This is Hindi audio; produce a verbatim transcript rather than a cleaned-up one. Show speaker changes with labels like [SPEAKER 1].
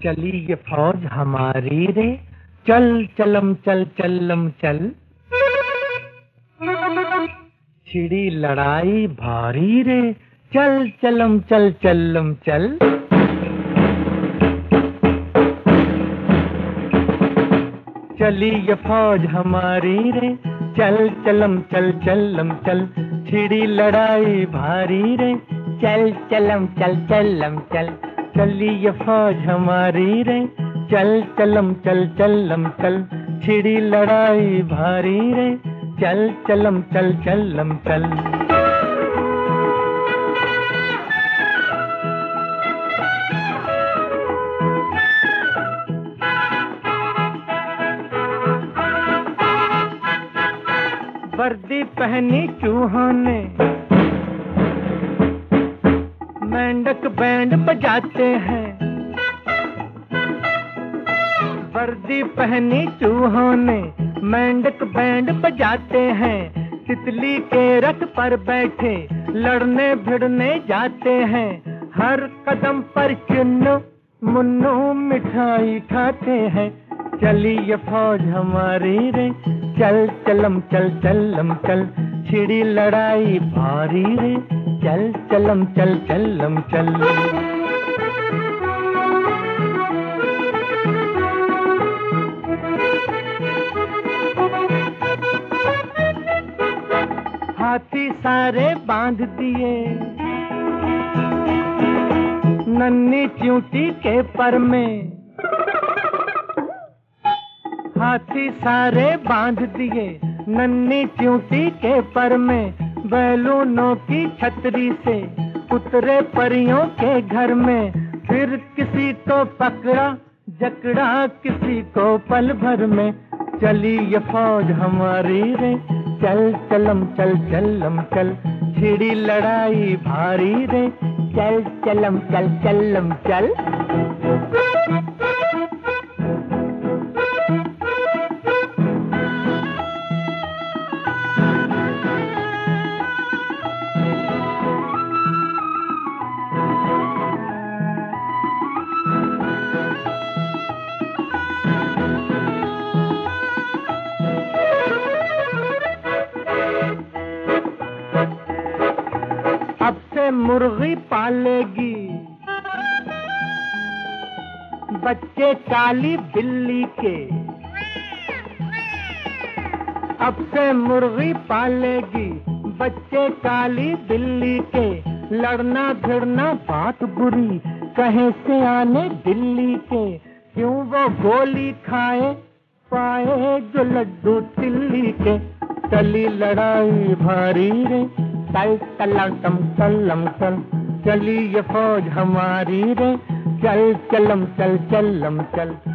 [SPEAKER 1] चली ये फौज हमारी रे, चल चलम चल चलम चल। छिड़ी लड़ाई भारी रे, चल चलम चल चलम चल। चली ये फौज हमारी रे, चल चलम चल चलम चल। छिड़ी लड़ाई भारी रे, चल चलम चल चलम चल। चली ये फौज हमारी रे, चल चलम चल चलम चल। छिड़ी लड़ाई भारी रे, चल चलम चल चलम चल। वर्दी पहनी चूहों ने, मेंढक बैंड बजाते हैं। वर्दी पहनी चूहों ने, मेंढक बैंड बजाते हैं। तितली के रथ पर बैठे लड़ने भिड़ने जाते हैं। हर कदम पर चुन्नू मुन्नू मिठाई खाते हैं। चली ये फौज हमारी रे, चल चलम चल चलम चल। छिड़ी लड़ाई भारी रे, चल चलम चल चलम चल। हाथी सारे बांध दिए नन्ही च्यूंटी के पर में। हाथी सारे बांध दिए नन्ही च्यूंटी के पर में। बैलूनों की छतरी से उतरे परियों के घर में। फिर किसी को पकड़ा जकड़ा किसी को पल भर में। चली ये फौज हमारी रे, चल चलम चल चलम चल। छिड़ी लड़ाई भारी रे, चल चलम चल चलम चल। अब से मुर्गी पालेगी बच्चे काली बिल्ली के। अब से मुर्गी पालेगी बच्चे काली बिल्ली के। लड़ना भिड़ना बात बुरी कहे से आने दिल्ली के। क्यों वो गोली खाए पाए जो लड्डू तिल्ली के। चली लड़ाई भारी रे, चल चलम चलम चल। चली ये फौज हमारी रे, चल चलम चल चलम चल।